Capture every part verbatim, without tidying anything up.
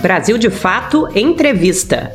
Brasil de Fato Entrevista.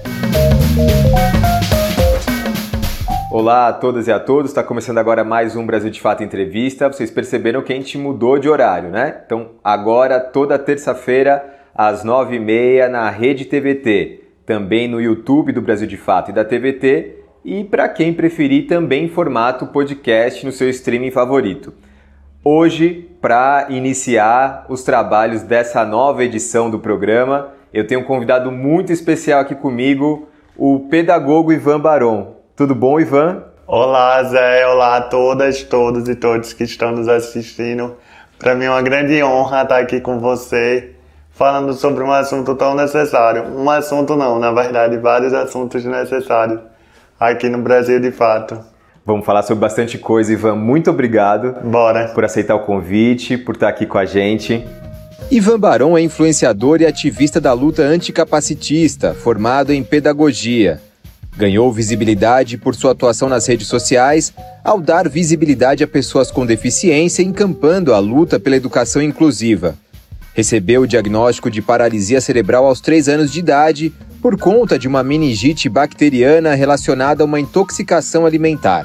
Olá a todas e a todos, está começando agora mais um Brasil de Fato Entrevista. Vocês perceberam que a gente mudou de horário, né? Então agora toda terça-feira às nove e meia na Rede T V T, também no YouTube do Brasil de Fato e da T V T e para quem preferir também em formato podcast no seu streaming favorito. Hoje, para iniciar os trabalhos dessa nova edição do programa, eu tenho um convidado muito especial aqui comigo, o pedagogo Ivan Baron. Tudo bom, Ivan? Olá, Zé. Olá a todas, todos e todos que estão nos assistindo. Para mim é uma grande honra estar aqui com você, falando sobre um assunto tão necessário. Um assunto não, na verdade, vários assuntos necessários aqui no Brasil de Fato. Vamos falar sobre bastante coisa, Ivan. Muito obrigado. Bora. Por aceitar o convite, por estar aqui com a gente. Ivan Baron é influenciador e ativista da luta anticapacitista, formado em pedagogia. Ganhou visibilidade por sua atuação nas redes sociais, ao dar visibilidade a pessoas com deficiência, encampando a luta pela educação inclusiva. Recebeu o diagnóstico de paralisia cerebral aos três anos de idade por conta de uma meningite bacteriana relacionada a uma intoxicação alimentar.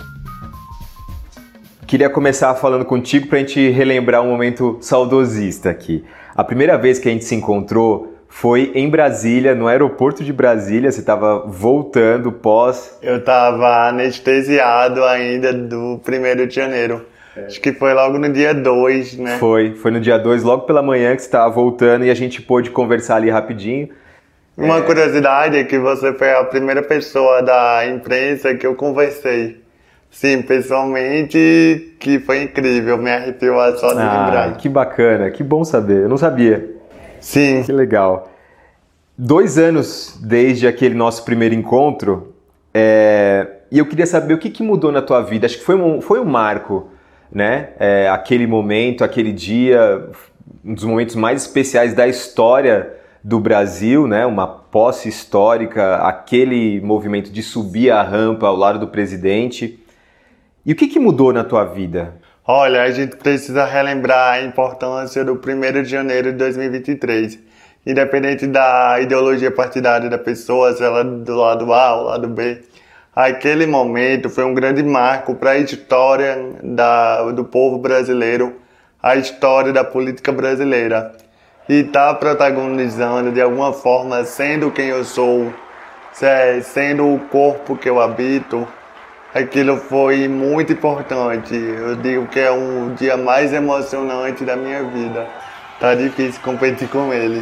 Queria começar falando contigo para a gente relembrar um momento saudosista aqui. A primeira vez que a gente se encontrou foi em Brasília, no aeroporto de Brasília. Você estava voltando pós... Eu estava anestesiado ainda do primeiro de janeiro. É. Acho que foi logo no dia dois, né? Foi, foi no dia dois, logo pela manhã que você estava voltando e a gente pôde conversar ali rapidinho. Uma é... curiosidade é que você foi a primeira pessoa da imprensa que eu conversei. Sim, pessoalmente, que foi incrível, me arrepiou só de ah, lembrar. Que bacana, que bom saber, eu não sabia. Sim. Que legal. Dois anos desde aquele nosso primeiro encontro, é... e eu queria saber o que, que mudou na tua vida. Acho que foi um, foi um marco, né? É, aquele momento, aquele dia, um dos momentos mais especiais da história do Brasil, né? Uma posse histórica, aquele movimento de subir a rampa ao lado do presidente. E o que, que mudou na tua vida? Olha, a gente precisa relembrar a importância do primeiro de janeiro de dois mil e vinte e três. Independente da ideologia partidária da pessoa, se ela é do lado A ou lado B, aquele momento foi um grande marco para a história da, do povo brasileiro, a história da política brasileira. E tá protagonizando de alguma forma, sendo quem eu sou, sendo o corpo que eu habito, aquilo foi muito importante. Eu digo que é um dia mais emocionante da minha vida. Tá difícil competir com ele,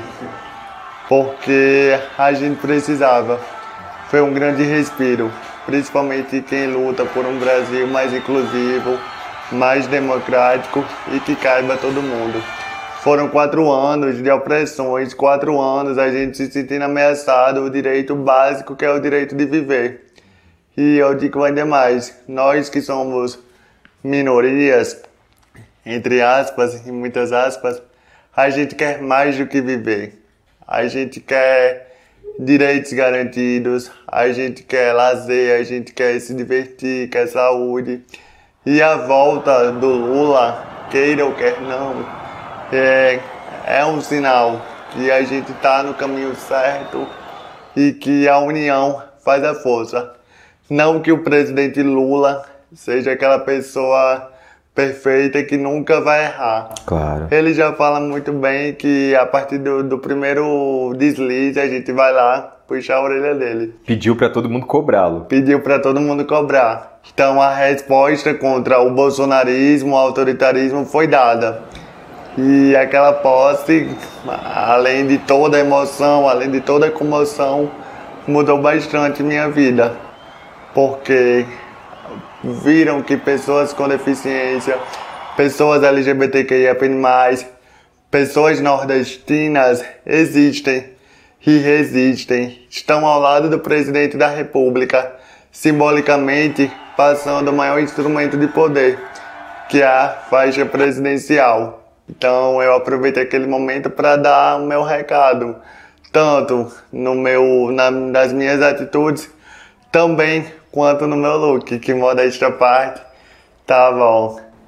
porque a gente precisava. Foi um grande respiro, principalmente quem luta por um Brasil mais inclusivo, mais democrático e que caiba a todo mundo. Foram quatro anos de opressões, quatro anos a gente se sentindo ameaçado o direito básico que é o direito de viver. E eu digo ainda mais, nós que somos minorias, entre aspas e muitas aspas, a gente quer mais do que viver. A gente quer direitos garantidos, a gente quer lazer, a gente quer se divertir, quer saúde. E a volta do Lula, queira ou quer não, é, é um sinal que a gente está no caminho certo e que a união faz a força. Não que o presidente Lula seja aquela pessoa perfeita que nunca vai errar. Claro. Ele já fala muito bem que a partir do, do primeiro deslize a gente vai lá puxar a orelha dele. Pediu para todo mundo cobrá-lo. Pediu para todo mundo cobrar. Então a resposta contra o bolsonarismo, o autoritarismo foi dada. E aquela posse, além de toda a emoção, além de toda a comoção, mudou bastante minha vida. Porque viram que pessoas com deficiência, pessoas L G B T Q I A P mais, pessoas nordestinas existem e resistem, estão ao lado do presidente da República, simbolicamente passando o maior instrumento de poder, que é a faixa presidencial. Então eu aproveitei aquele momento para dar o meu recado, tanto no meu, na, nas minhas atitudes, também quanto no meu look, que modéstia à parte, tá bom.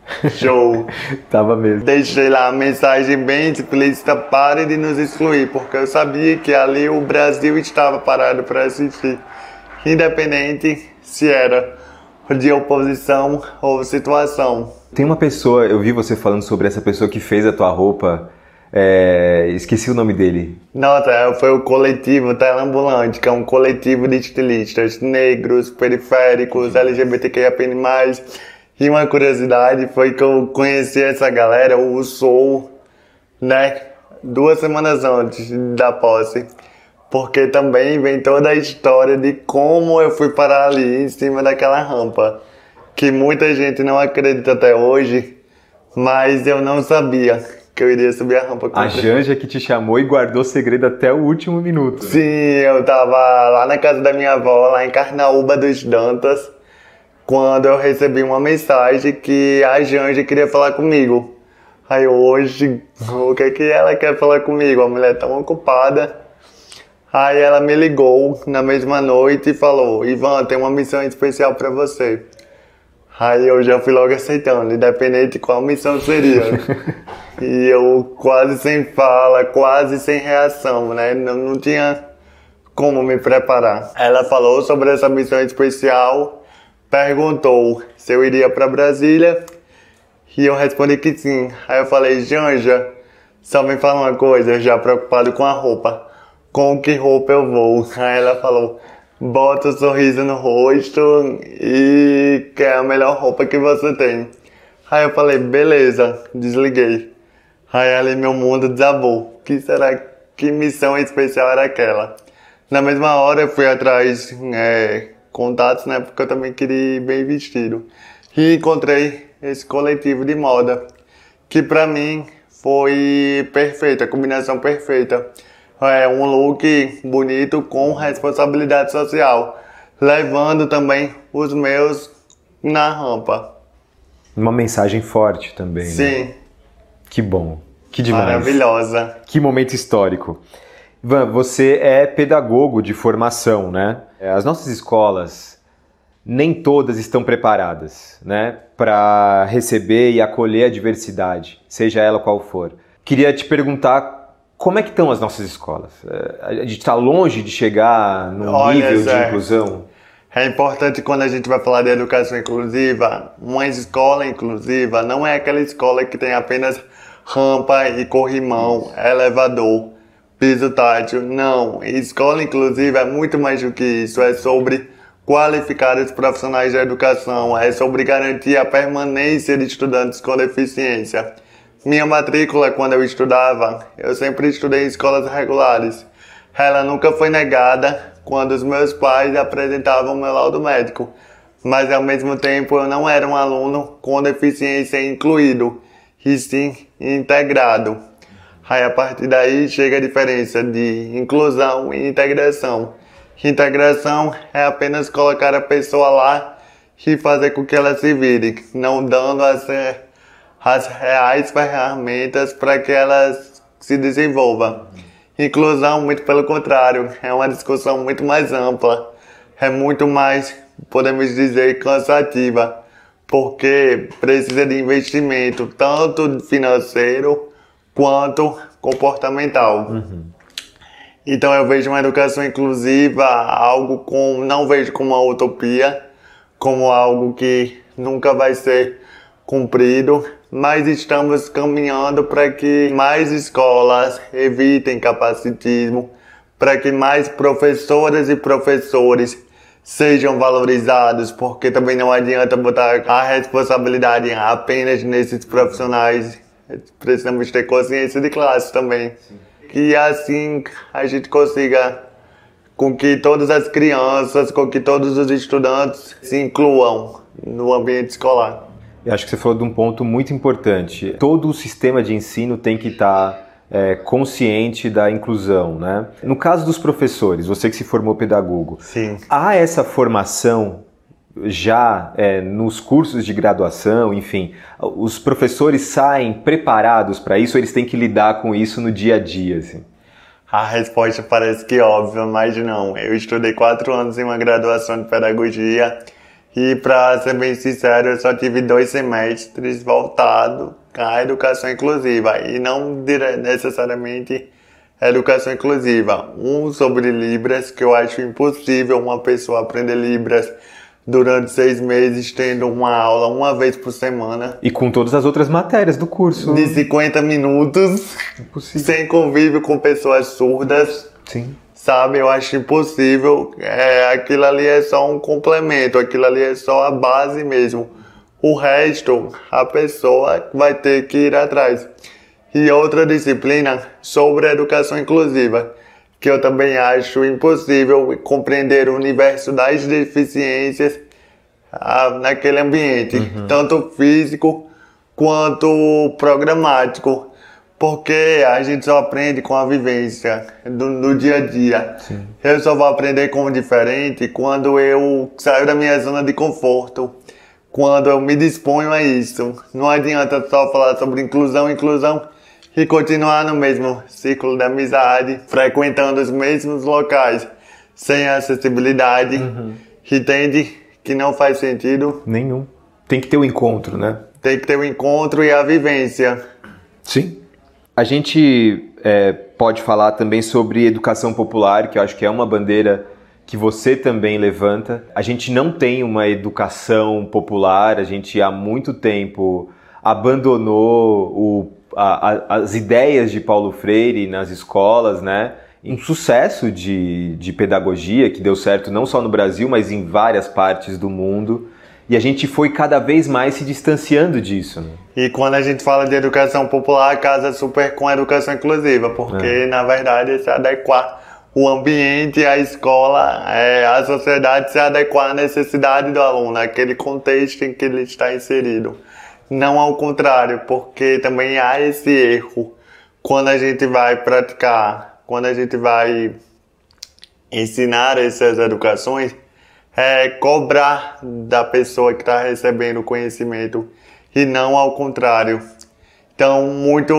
Show! Tava mesmo. Deixei lá a mensagem bem explícita: pare de nos excluir, porque eu sabia que ali o Brasil estava parado para assistir, independente se era de oposição ou situação. Tem uma pessoa, eu vi você falando sobre essa pessoa que fez a tua roupa, é, esqueci o nome dele. Nossa, foi o coletivo Teleambulante, que é um coletivo de estilistas negros, periféricos, L G B T Q I A P N mais. E uma curiosidade foi que eu conheci essa galera, o Soul, né, duas semanas antes da posse. Porque também vem toda a história de como eu fui parar ali em cima daquela rampa. Que muita gente não acredita até hoje, mas eu não sabia que eu iria subir a rampa com a Janja que te chamou e guardou o segredo até o último minuto. Sim, eu tava lá na casa da minha avó, lá em Carnaúba dos Dantas, quando eu recebi uma mensagem que a Janja queria falar comigo. Aí hoje, o que é que ela quer falar comigo? A mulher tão ocupada. Aí ela me ligou na mesma noite e falou: Ivan, tem uma missão especial pra você. Aí eu já fui logo aceitando, independente de qual missão seria. E eu quase sem fala, quase sem reação, né? Não, não tinha como me preparar. Ela falou sobre essa missão especial, perguntou se eu iria para Brasília, e eu respondi que sim. Aí eu falei: Janja, só me fala uma coisa, já preocupado com a roupa. Com que roupa eu vou? Aí ela falou: bota o sorriso no rosto e que é a melhor roupa que você tem. Aí eu falei: beleza, desliguei. Aí ali meu mundo desabou. Que será, que missão especial era aquela? Na mesma hora eu fui atrás é, contatos, né, porque eu também queria ir bem vestido. E encontrei esse coletivo de moda, que pra mim foi perfeita, a combinação perfeita. É um look bonito com responsabilidade social, levando também os meus na rampa. Uma mensagem forte também, Sim. Né? Que bom, que demais. Maravilhosa. Que momento histórico. Ivan, você é pedagogo de formação, né? As nossas escolas, nem todas estão preparadas, né, para receber e acolher a diversidade, seja ela qual for. Queria te perguntar: como é que estão as nossas escolas? A gente está longe de chegar num Olha, nível Zé, de inclusão? É importante, quando a gente vai falar de educação inclusiva, uma escola inclusiva não é aquela escola que tem apenas rampa e corrimão, elevador, piso tátil. Não, escola inclusiva é muito mais do que isso. É sobre qualificar os profissionais da educação, é sobre garantir a permanência de estudantes com deficiência. Minha matrícula, quando eu estudava, eu sempre estudei em escolas regulares. Ela nunca foi negada quando os meus pais apresentavam meu laudo médico. Mas, ao mesmo tempo, eu não era um aluno com deficiência incluído, e sim integrado. Aí, a partir daí, chega a diferença de inclusão e integração. Integração é apenas colocar a pessoa lá e fazer com que ela se vire, não dando as... as reais ferramentas para que ela se desenvolva. Inclusão, muito pelo contrário, é uma discussão muito mais ampla, é muito mais, podemos dizer, cansativa, porque precisa de investimento, tanto financeiro quanto comportamental. Uhum. Então eu vejo uma educação inclusiva algo com, não vejo como uma utopia, como algo que nunca vai ser cumprido, mas estamos caminhando para que mais escolas evitem capacitismo, para que mais professoras e professores sejam valorizados, porque também não adianta botar a responsabilidade apenas nesses profissionais. Precisamos ter consciência de classe também. Sim. E assim a gente consiga com que todas as crianças, com que todos os estudantes se incluam no ambiente escolar. Eu acho que você falou de um ponto muito importante. Todo o sistema de ensino tem que estar é, consciente da inclusão, né? No caso dos professores, você que se formou pedagogo, sim, há essa formação já é, nos cursos de graduação, enfim, os professores saem preparados para isso ou eles têm que lidar com isso no dia a dia, assim? A resposta parece que óbvia, mas não. Eu estudei quatro anos em uma graduação de pedagogia E para ser bem sincero, eu só tive dois semestres voltados à educação inclusiva e não necessariamente educação inclusiva. Um sobre Libras, que eu acho impossível uma pessoa aprender Libras durante seis meses, tendo uma aula uma vez por semana. E com todas as outras matérias do curso. De cinquenta minutos, impossível. Sem convívio com pessoas surdas. Sim. Sabe, eu acho impossível. É, aquilo ali é só um complemento, aquilo ali é só a base mesmo. O resto, a pessoa vai ter que ir atrás. E outra disciplina sobre a educação inclusiva, que eu também acho impossível compreender o universo das deficiências ah, naquele ambiente, uhum. tanto físico quanto programático, porque a gente só aprende com a vivência do, do dia a dia. Sim. Eu só vou aprender como diferente quando eu saio da minha zona de conforto, quando eu me disponho a isso. Não adianta só falar sobre inclusão, inclusão, e continuar no mesmo ciclo da amizade, frequentando os mesmos locais, sem acessibilidade, uhum. entende que não faz sentido nenhum. Tem que ter o um encontro, né? Tem que ter o um encontro e a vivência. Sim. A gente é, pode falar também sobre educação popular, que eu acho que é uma bandeira que você também levanta. A gente não tem uma educação popular, a gente há muito tempo abandonou o A, a, as ideias de Paulo Freire nas escolas, né? Um sucesso de, de pedagogia que deu certo não só no Brasil, mas em várias partes do mundo. E a gente foi cada vez mais se distanciando disso, né? E quando a gente fala de educação popular, casa super com a educação inclusiva, porque, é. na verdade, é se adequar o ambiente, a escola, é, a sociedade se adequar à necessidade do aluno, aquele contexto em que ele está inserido. Não ao contrário, porque também há esse erro quando a gente vai praticar, quando a gente vai ensinar essas educações, é cobrar da pessoa que está recebendo o conhecimento e não ao contrário. Então, muito,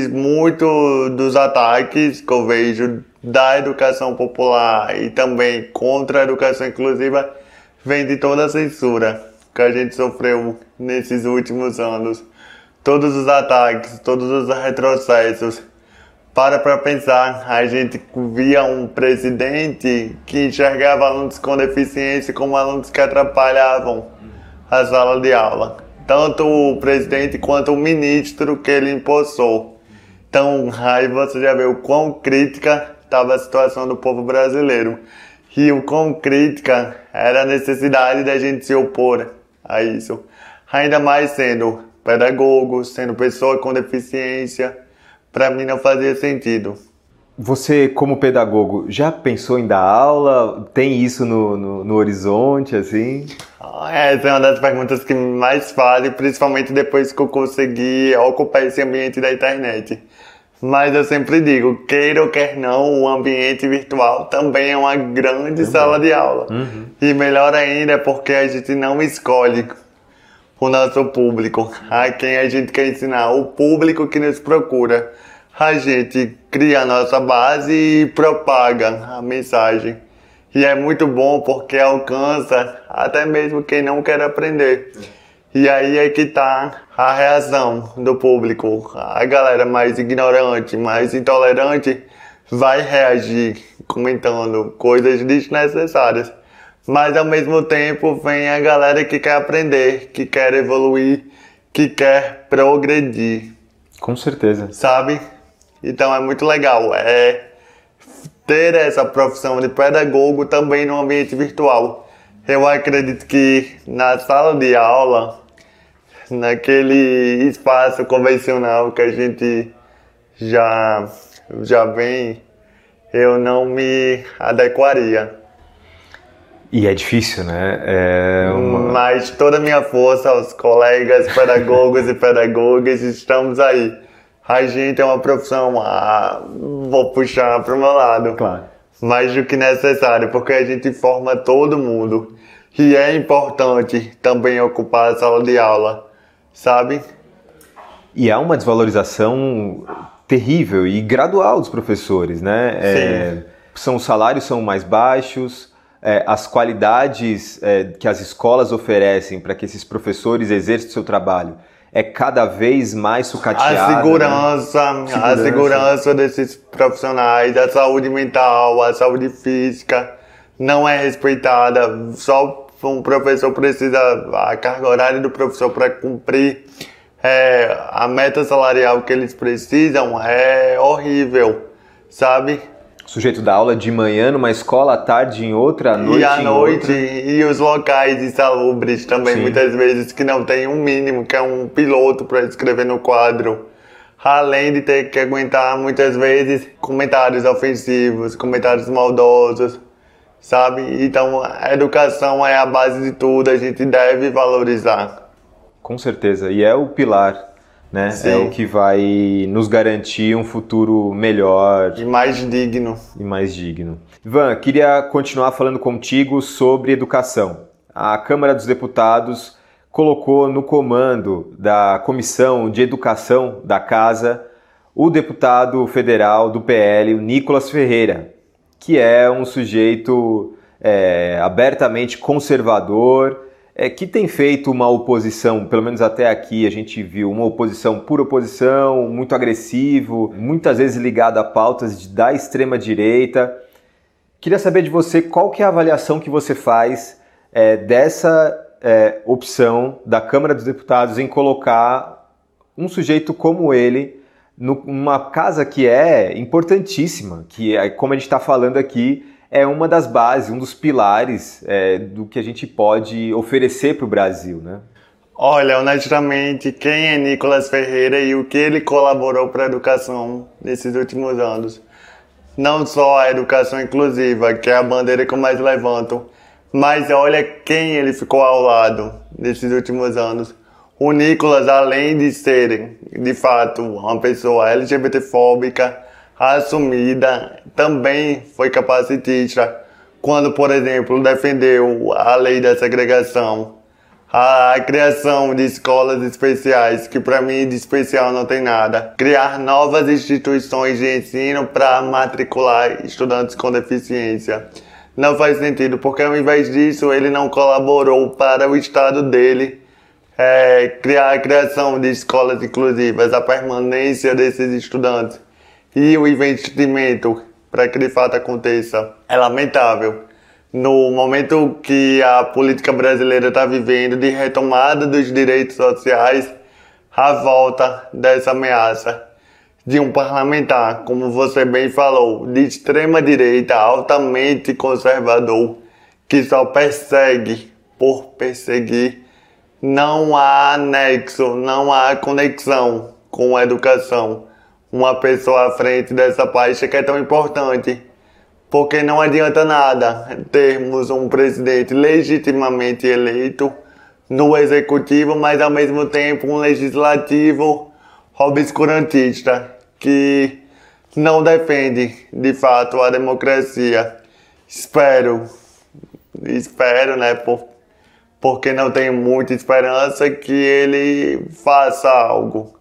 muito dos ataques que eu vejo da educação popular e também contra a educação inclusiva vem de toda a censura que a gente sofreu nesses últimos anos. Todos os ataques, todos os retrocessos. Para para pensar, a gente via um presidente que enxergava alunos com deficiência como alunos que atrapalhavam a sala de aula. Tanto o presidente quanto o ministro que ele impulsou. Então, aí você já vê o quão crítica estava a situação do povo brasileiro. E o quão crítica era a necessidade da gente se opor a isso. Ainda mais sendo pedagogo, sendo pessoa com deficiência, para mim não fazia sentido. Você, como pedagogo, já pensou em dar aula? Tem isso no, no, no horizonte, assim? Essa é uma das perguntas que mais fazem, principalmente depois que eu consegui ocupar esse ambiente da internet. Mas eu sempre digo, queira ou quer não, o ambiente virtual também é uma grande uhum. sala de aula. Uhum. E melhor ainda é porque a gente não escolhe o nosso público, a quem a gente quer ensinar, o público que nos procura. A gente cria a nossa base e propaga a mensagem. E é muito bom porque alcança até mesmo quem não quer aprender. E aí é que tá a reação do público. A galera mais ignorante, mais intolerante vai reagir comentando coisas desnecessárias. Mas ao mesmo tempo vem a galera que quer aprender, que quer evoluir, que quer progredir. Com certeza. Sabe? Então é muito legal. É ter essa profissão de pedagogo também no ambiente virtual. Eu acredito que na sala de aula, naquele espaço convencional que a gente já, já vem, eu não me adequaria. E é difícil, né? É uma... Mas toda a minha força aos colegas pedagogos e pedagogas, estamos aí. A gente é uma profissão, ah, vou puxar para o meu lado, claro. mais do que necessário, porque a gente forma todo mundo. E é importante também ocupar a sala de aula, sabe? E há uma desvalorização terrível e gradual dos professores, né? É, são, os salários são mais baixos, é, as qualidades é, que as escolas oferecem para que esses professores exerçam o seu trabalho é cada vez mais sucateada. A segurança, né? segurança, a segurança desses profissionais, a saúde mental, a saúde física não é respeitada. Só um professor precisa, a carga horária do professor para cumprir é, a meta salarial que eles precisam é horrível, sabe? O sujeito dá aula de manhã numa escola, à tarde em outra, à noite e à em noite, outra. E os locais insalubres também, Sim. muitas vezes, que não tem um mínimo, que é um piloto para escrever no quadro. Além de ter que aguentar, muitas vezes, comentários ofensivos, comentários maldosos, sabe? Então, a educação é a base de tudo, a gente deve valorizar. Com certeza, e é o pilar, né? Sim. É o que vai nos garantir um futuro melhor. E mais digno. E mais digno. Ivan, queria continuar falando contigo sobre educação. A Câmara dos Deputados colocou no comando da Comissão de Educação da Casa o deputado federal do P L, o Nicolas Ferreira, que é um sujeito é, abertamente conservador, é, que tem feito uma oposição, pelo menos até aqui a gente viu, uma oposição por oposição, muito agressivo, muitas vezes ligado a pautas de, da extrema-direita. Queria saber de você qual que é a avaliação que você faz é, dessa é, opção da Câmara dos Deputados em colocar um sujeito como ele numa casa que é importantíssima, que, é, como a gente está falando aqui, é uma das bases, um dos pilares é, do que a gente pode oferecer para o Brasil, né? Olha, honestamente, quem é Nicolas Ferreira e o que ele colaborou para a educação nesses últimos anos? Não só a educação inclusiva, que é a bandeira que eu mais levanto, mas olha quem ele ficou ao lado nesses últimos anos. O Nicolas, além de ser, de fato, uma pessoa LGBTfóbica, assumida, também foi capacitista quando, por exemplo, defendeu a lei da segregação, a criação de escolas especiais, que para mim de especial não tem nada, criar novas instituições de ensino para matricular estudantes com deficiência. Não faz sentido, porque ao invés disso ele não colaborou para o estado dele é, criar a criação de escolas inclusivas, a permanência desses estudantes e o investimento para que de fato aconteça. É lamentável. No momento que a política brasileira está vivendo de retomada dos direitos sociais, a volta dessa ameaça de um parlamentar, como você bem falou, de extrema direita, altamente conservador, que só persegue por perseguir. Não há nexo, não há conexão com a educação. Uma pessoa à frente dessa pasta que é tão importante, porque não adianta nada termos um presidente legitimamente eleito no executivo, mas ao mesmo tempo um legislativo obscurantista que não defende de fato a democracia. Espero, espero, né, por, porque não tenho muita esperança que ele faça algo.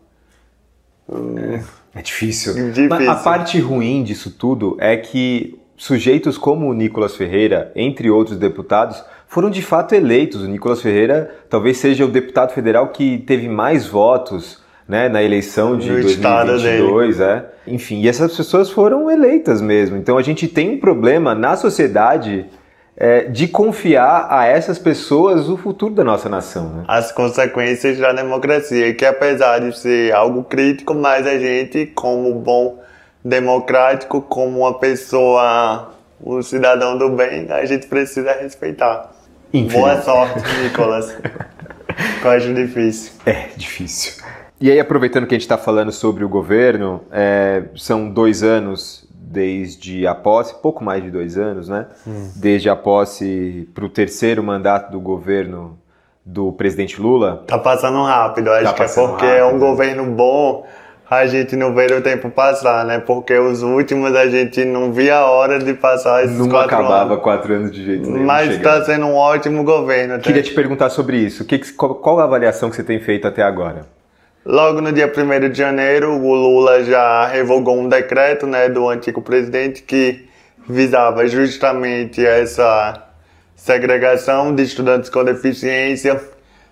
É. É difícil. difícil. Mas a parte ruim disso tudo é que sujeitos como o Nicolas Ferreira, entre outros deputados, foram de fato eleitos. O Nicolas Ferreira talvez seja o deputado federal que teve mais votos, né, na eleição de dois mil e vinte e dois. É. Enfim, e essas pessoas foram eleitas mesmo. Então a gente tem um problema na sociedade É, de confiar a essas pessoas o futuro da nossa nação, né? As consequências da democracia, que apesar de ser algo crítico, mas a gente, como bom democrático, como uma pessoa, um cidadão do bem, a gente precisa respeitar. Enfim. Boa sorte, Nicolas. Eu acho difícil. É, difícil. E aí, aproveitando que a gente está falando sobre o governo, é, são dois anos desde a posse, pouco mais de dois anos, né? Hum. Desde a posse para o terceiro mandato do governo do presidente Lula. Tá passando rápido, acho tá que é porque rápido. É um governo bom, a gente não vê o tempo passar, né? Porque os últimos a gente não via a hora de passar esses não quatro anos. Não acabava anos. quatro anos de jeito nenhum. Mas está sendo um ótimo governo. Até. Queria te perguntar sobre isso. Que, qual, qual a avaliação que você tem feito até agora? Logo no dia primeiro de janeiro, o Lula já revogou um decreto, né, do antigo presidente que visava justamente essa segregação de estudantes com deficiência.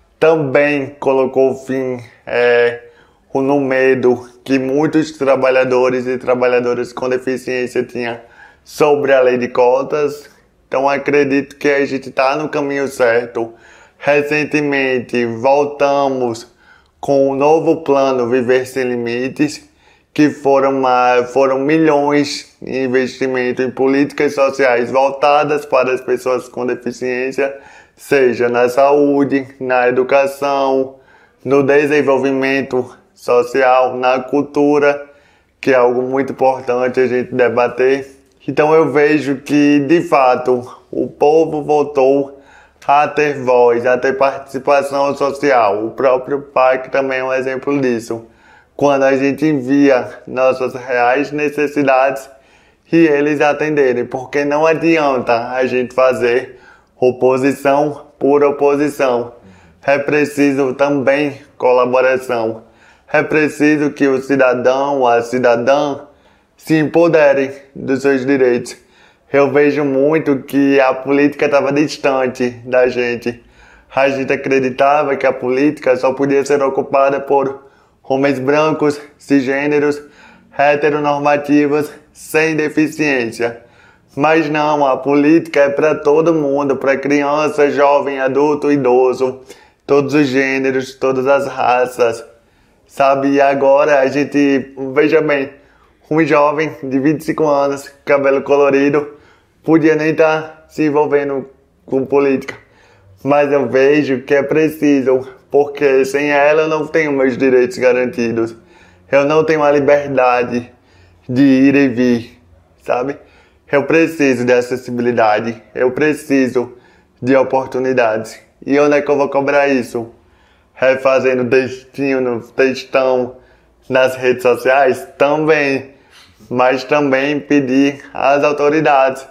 Também colocou fim é, no medo que muitos trabalhadores e trabalhadoras com deficiência tinham sobre a lei de cotas. Então acredito que a gente está no caminho certo. Recentemente voltamos com o novo plano Viver Sem Limites, que foram, foram milhões de investimento em políticas sociais voltadas para as pessoas com deficiência, seja na saúde, na educação, no desenvolvimento social, na cultura, que é algo muito importante a gente debater. Então eu vejo que, de fato, o povo voltou a ter voz, a ter participação social. O próprio P A C também é um exemplo disso. Quando a gente via nossas reais necessidades e eles atenderem, porque não adianta a gente fazer oposição por oposição. É preciso também colaboração. É preciso que o cidadão, a cidadã, se empoderem dos seus direitos. Eu vejo muito que a política estava distante da gente. A gente acreditava que a política só podia ser ocupada por homens brancos, cisgêneros, heteronormativos, sem deficiência. Mas não, a política é para todo mundo, para criança, jovem, adulto, idoso, todos os gêneros, todas as raças, sabe? E agora a gente, veja bem, um jovem de vinte e cinco anos, cabelo colorido, podia nem estar se envolvendo com política. Mas eu vejo que é preciso, porque sem ela eu não tenho meus direitos garantidos. Eu não tenho a liberdade de ir e vir, sabe? Eu preciso de acessibilidade, eu preciso de oportunidades. E onde é que eu vou cobrar isso? É fazendo textinho, textão nas redes sociais? Também. Mas também pedir às autoridades,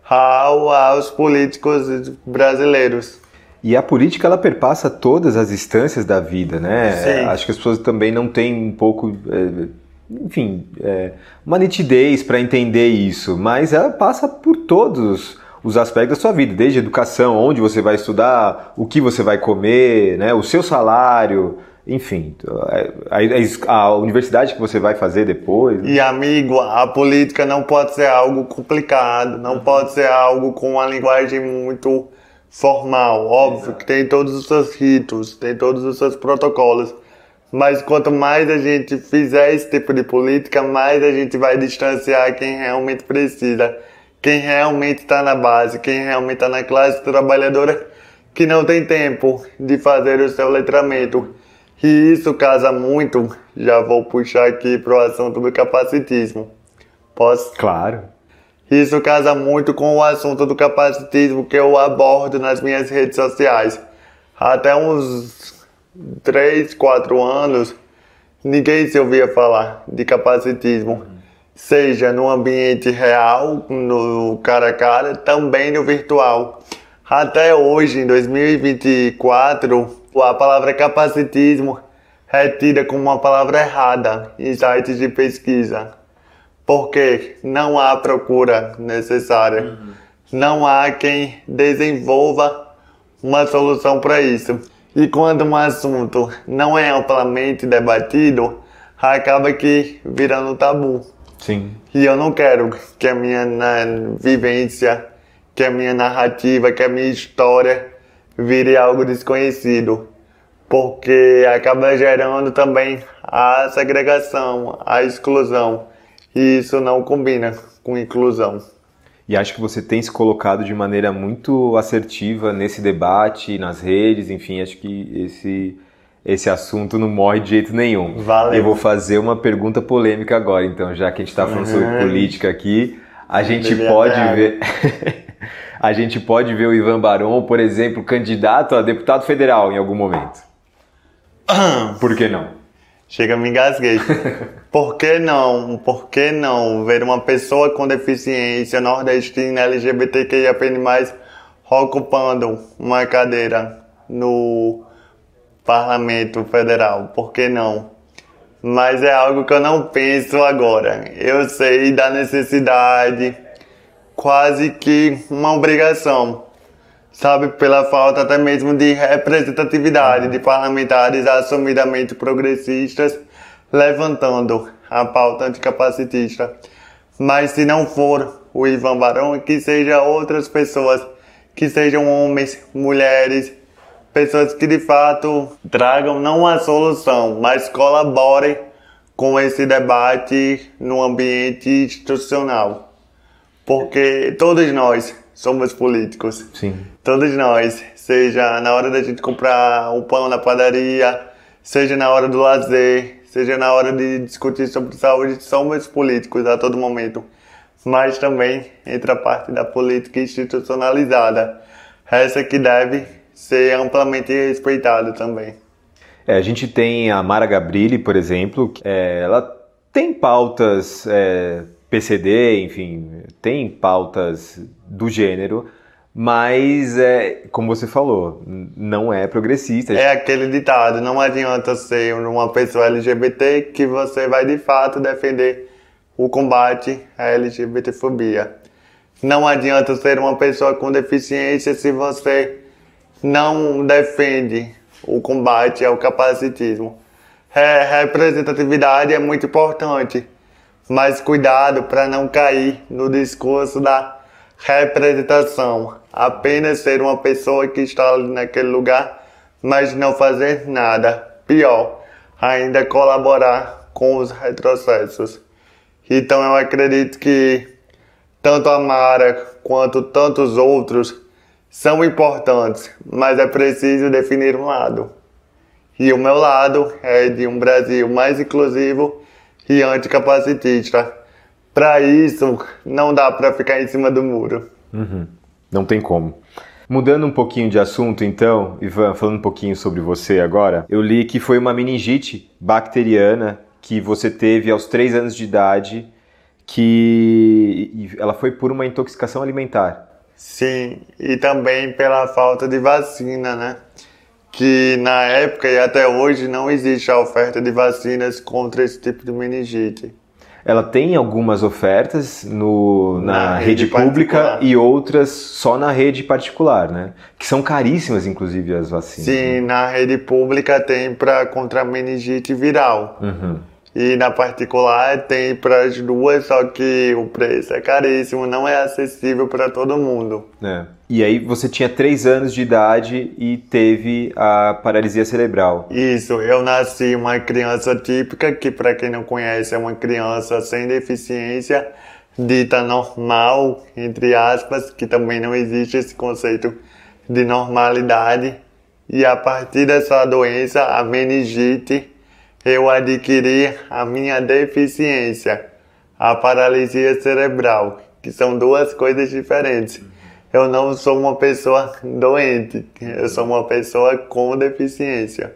ao, aos políticos brasileiros. E a política, ela perpassa todas as instâncias da vida, né? Sim. Acho que as pessoas também não têm um pouco, é, enfim, é, uma nitidez para entender isso, mas ela passa por todos os aspectos da sua vida, desde educação, onde você vai estudar, o que você vai comer, né? O seu salário, enfim, a, a, a universidade que você vai fazer depois. Né? E amigo, a política não pode ser algo complicado, não pode ser algo com uma linguagem muito formal. Óbvio que tem todos os seus ritos, tem todos os seus protocolos, mas quanto mais a gente fizer esse tipo de política, mais a gente vai distanciar quem realmente precisa, quem realmente está na base, quem realmente está na classe trabalhadora, que não tem tempo de fazer o seu letramento. E isso casa muito, já vou puxar aqui para o assunto do capacitismo. Posso? Claro. Isso casa muito com o assunto do capacitismo que eu abordo nas minhas redes sociais. Até uns três, quatro anos, ninguém se ouvia falar de capacitismo. Seja no ambiente real, no cara a cara, também no virtual. Até hoje, em dois mil e vinte e quatro, a palavra capacitismo é tida como uma palavra errada em sites de pesquisa. Porque não há procura necessária. Uhum. Não há quem desenvolva uma solução para isso. E quando um assunto não é amplamente debatido, acaba que virando tabu. Sim. E eu não quero que a minha na, vivência, que a minha narrativa, que a minha história vire algo desconhecido. Porque acaba gerando também a segregação, a exclusão. E isso não combina com inclusão. E acho que você tem se colocado de maneira muito assertiva nesse debate, nas redes, enfim, acho que esse, esse assunto não morre de jeito nenhum. Valeu. Eu vou fazer uma pergunta polêmica agora, então, já que a gente está falando uhum. sobre política aqui, a gente Devia pode ver... a gente pode ver o Ivan Barão, por exemplo, candidato a deputado federal em algum momento. Por que não? Chega, me engasguei. Por que não? Por que não ver uma pessoa com deficiência nordestina L G B T Q I A P N mais, ocupando uma cadeira no Parlamento Federal? Por que não? Mas é algo que eu não penso agora. Eu sei da necessidade, quase que uma obrigação sabe, pela falta até mesmo de representatividade de parlamentares assumidamente progressistas levantando a pauta anticapacitista. Mas se não for o Ivan Barão, que seja outras pessoas, que sejam homens, mulheres, pessoas que de fato tragam não a solução, mas colaborem com esse debate no ambiente institucional. Porque todos nós somos políticos. Sim. Todos nós, seja na hora da gente comprar o pão na padaria, seja na hora do lazer, seja na hora de discutir sobre saúde, somos políticos a todo momento. Mas também entra a parte da política institucionalizada. Essa que deve ser amplamente respeitada também. É, a gente tem a Mara Gabrilli, por exemplo, que, é, ela tem pautas é, P C D, enfim, tem pautas do gênero, mas, é, como você falou, não é progressista. É aquele ditado, não adianta ser uma pessoa L G B T que você vai de fato defender o combate à LGBTfobia. Não adianta ser uma pessoa com deficiência se você não defende o combate ao capacitismo. É, representatividade é muito importante, mas cuidado para não cair no discurso da representação. Apenas ser uma pessoa que está ali naquele lugar, mas não fazer nada. Pior, ainda colaborar com os retrocessos. Então eu acredito que tanto a Mara quanto tantos outros são importantes, mas é preciso definir um lado. E o meu lado é de um Brasil mais inclusivo e anticapacitista. Para isso, não dá para ficar em cima do muro. Uhum. Não tem como. Mudando um pouquinho de assunto, então, Ivan, falando um pouquinho sobre você agora, eu li que foi uma meningite bacteriana que você teve aos três anos de idade, que ela foi por uma intoxicação alimentar. Sim, e também pela falta de vacina, né? Que na época e até hoje não existe a oferta de vacinas contra esse tipo de meningite. Ela tem algumas ofertas no, na, na rede, rede pública particular. E outras só na rede particular, né? Que são caríssimas, inclusive, as vacinas. Sim, né? Na rede pública tem para contra a meningite viral. Uhum. E na particular tem para as duas, só que o preço é caríssimo, não é acessível para todo mundo. É. E aí você tinha três anos de idade e teve a paralisia cerebral. Isso, eu nasci uma criança típica, que para quem não conhece é uma criança sem deficiência, dita normal, entre aspas, que também não existe esse conceito de normalidade. E a partir dessa doença, a meningite, eu adquiri a minha deficiência, a paralisia cerebral, que são duas coisas diferentes. Eu não sou uma pessoa doente, eu sou uma pessoa com deficiência.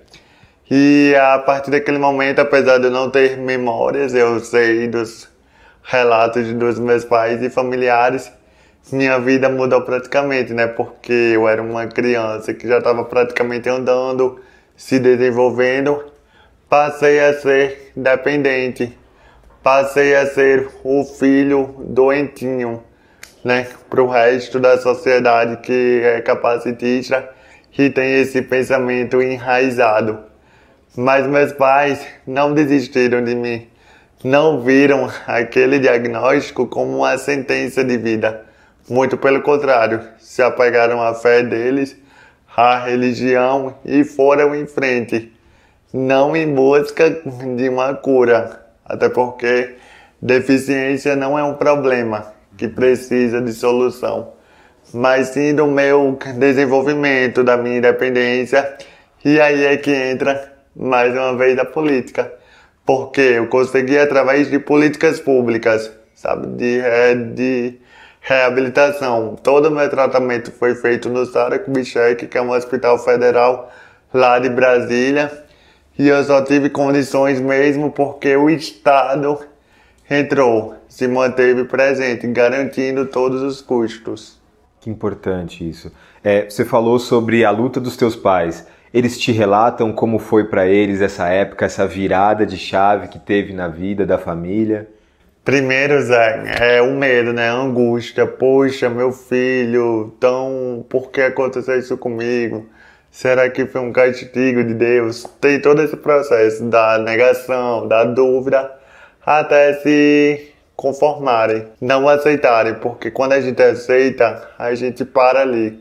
E a partir daquele momento, apesar de eu não ter memórias, eu sei dos relatos dos meus pais e familiares, minha vida mudou praticamente, né? Porque eu era uma criança que já estava praticamente andando, se desenvolvendo. Passei a ser dependente, passei a ser o filho doentinho, né, para o resto da sociedade que é capacitista, que tem esse pensamento enraizado. Mas meus pais não desistiram de mim, não viram aquele diagnóstico como uma sentença de vida. Muito pelo contrário, se apegaram à fé deles, à religião e foram em frente. Não em busca de uma cura, até porque deficiência não é um problema que precisa de solução, mas sim do meu desenvolvimento, da minha independência, e aí é que entra mais uma vez a política, porque eu consegui através de políticas públicas, sabe, de, de reabilitação. Todo o meu tratamento foi feito no Sara Kubitschek, que é um hospital federal lá de Brasília, e eu só tive condições mesmo porque o Estado entrou, se manteve presente, garantindo todos os custos. Que importante isso. É, você falou sobre a luta dos teus pais. Eles te relatam como foi para eles essa época, essa virada de chave que teve na vida da família? Primeiro, Zé, é o medo, né? A angústia. Poxa, meu filho, então por que aconteceu isso comigo? Será que foi um castigo de Deus? Tem todo esse processo da negação, da dúvida, até se conformarem, não aceitarem, porque quando a gente aceita, a gente para ali.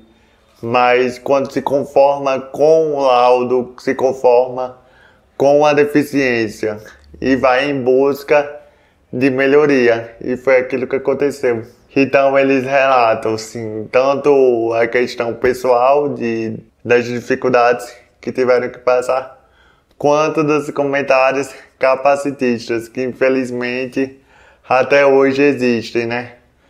Mas quando se conforma com o laudo, se conforma com a deficiência e vai em busca de melhoria, e foi aquilo que aconteceu. Então eles relatam, assim, tanto a questão pessoal de, das dificuldades que tiveram que passar, quanto dos comentários capacitistas, que infelizmente até hoje existem, né?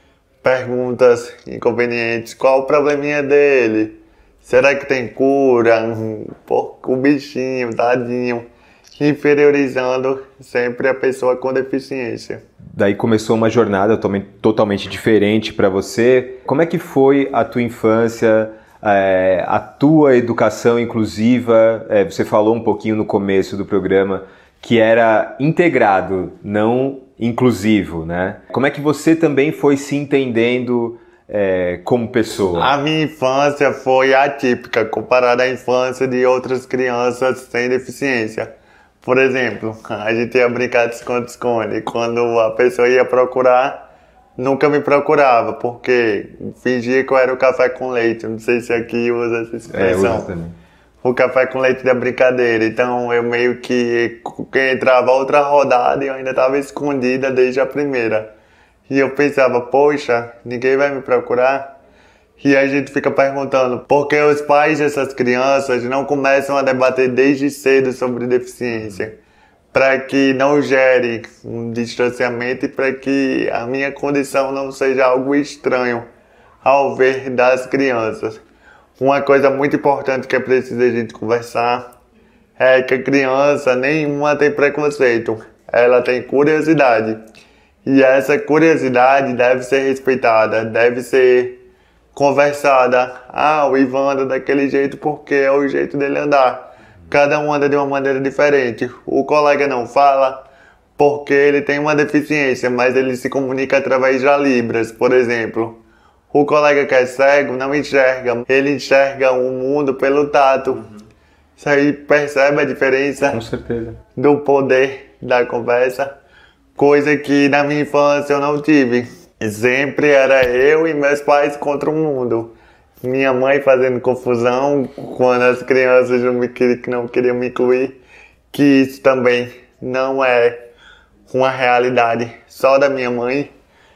Perguntas inconvenientes, qual o probleminha dele? Será que tem cura? Pô, o bichinho, tadinho. Inferiorizando sempre a pessoa com deficiência. Daí começou uma jornada totalmente diferente para você. Como é que foi a tua infância, é, a tua educação inclusiva? É, você falou um pouquinho no começo do programa que era integrado, não inclusivo, né? Como é que você também foi se entendendo é, como pessoa? A minha infância foi atípica comparada à infância de outras crianças sem deficiência. Por exemplo, a gente ia brincar de esconde-esconde. Quando a pessoa ia procurar, nunca me procurava, porque fingia que eu era o café com leite. Não sei se aqui usa essa expressão. É, usa também. O café com leite da brincadeira. Então eu meio que, que entrava outra rodada e eu ainda estava escondida desde a primeira. E eu pensava, poxa, ninguém vai me procurar? E a gente fica perguntando por que os pais dessas crianças não começam a debater desde cedo sobre deficiência, para que não gere um distanciamento e para que a minha condição não seja algo estranho ao ver das crianças. Uma coisa muito importante que é preciso a gente conversar é que a criança nenhuma tem preconceito, ela tem curiosidade. E essa curiosidade deve ser respeitada, deve ser conversada. Ah, o Ivan anda daquele jeito porque é o jeito dele andar. Cada um anda de uma maneira diferente. O colega não fala porque ele tem uma deficiência, mas ele se comunica através de libras, por exemplo. O colega que é cego não enxerga, ele enxerga o mundo pelo tato. Uhum. Isso aí percebe a diferença? Com certeza. Do poder da conversa, coisa que na minha infância eu não tive. Sempre era eu e meus pais contra o mundo. Minha mãe fazendo confusão quando as crianças não, me, não queriam me incluir, que isso também não é uma realidade só da minha mãe,